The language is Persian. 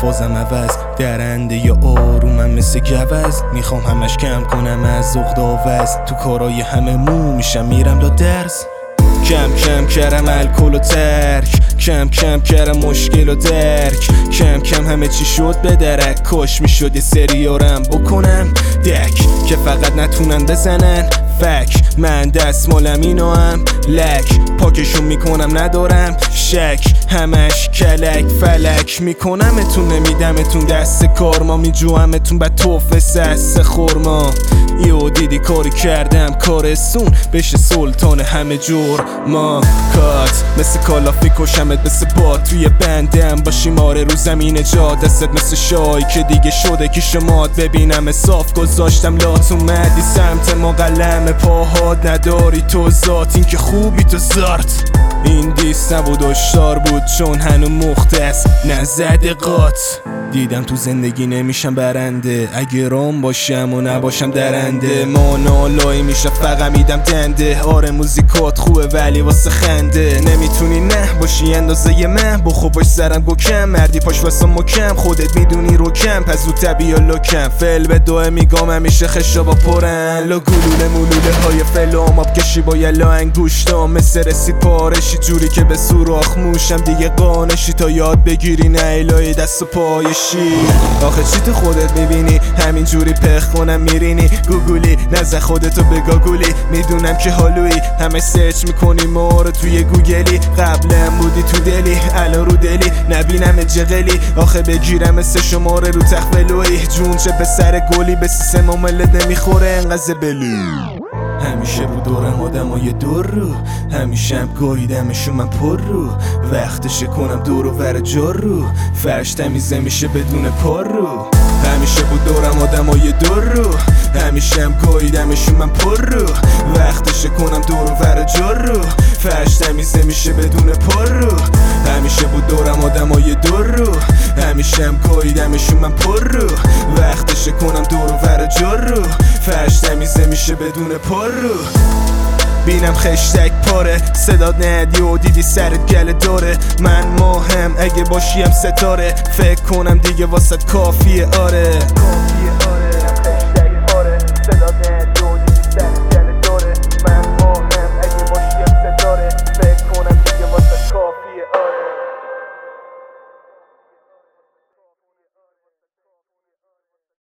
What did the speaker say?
فازم عوض درنده یا آرومم مثل گوز. میخوام همش کم کنم از ذوق داوز، تو کارای همه مو میشم میرم لا درس. کم کم کردم الکل و ترک، کم کم کردم مشکل و درک، کم کم همه چی شد به درک. کاش میشد یه سریارم بکنم دک که فقط نتونن بزنن فک. من دستمالم اینو هم لک، پاکشون میکنم ندارم شک. همش کلک فلک میکنم اتون، نمیدمتون دست کارما. میجوامتون بعد توف سس خورما. یو دیدی کاری کردم کارستون بشه سلطان همه جور ما کات. مثل کالافی کشمت مثل باد توی بندم باشیم آره رو زمین جا. دستت مثل شای که دیگه شده که شماد ببینم صاف گذاشتم لات. اومدی سمت ما قلم پاهات نداری تو ذات، این که خوبی تو زارت. این دیست نبود اشتار بود چون هنو مختص نزده قات. دیدم تو زندگی نمیشم برنده اگه رام باشم و نباشم درنده. مانالایی میشه فقط میدم دنده. آره موزیکات خوبه ولی واسه خنده. نمیتونی نه باشی اندازه یه من، بخو باش سرم گو کم. مردی پاش واسه مکم خودت میدونی رو کم. پس زود طبیع لکم فل به دوه میگام همیشه خشابا پرن. لا گلوله مولوله های فلام آب کشی با یلا انگوشتام. مثل رسید پارشی جوری که به سوراخ موشم دیگه قانشی. تا یاد بگیری نه الهی دست و پایشی. آخه چی تو خودت میبینی همین جوری پخ کنم میرینی. گوگولی نزه خودتو به گاگولی. میدونم که حالویی همه سرچ میکنی ما رو توی گوگلی. قبلم بودی تو دلی الان رو دلی نبینم جغلی. آخه بگیرم مثل شماره رو تخفلوی جون چه پسر گلی به سیسم ملت نمیخوره انقدر بلو. همیشه رو دورم آدمای دور رو، همیشه هم گاهیدمشون من پر رو. وقتشه کنم دور و ور جار رو، فرش تمیزه میشه بدون پار رو. همیشه بود دورم آدمای دور رو، همیشه هم گاهیدمشون من پر رو. وقتشه کنم دور و ور جار رو، فرش تمیزه میشه بدون پار رو. همیشه بود دورم آدمای دور رو، همیشه هم گاهیدمشون من پر رو. وقتشه کنم دور و ور جار رو، فرش تمیزه میشه بدون پار رو. بینم خشتک پاره صداد ندی و دیدی سرت گله داره. من ماهم اگه باشیم ستاره، فکر کنم دیگه واسط کافیه آره.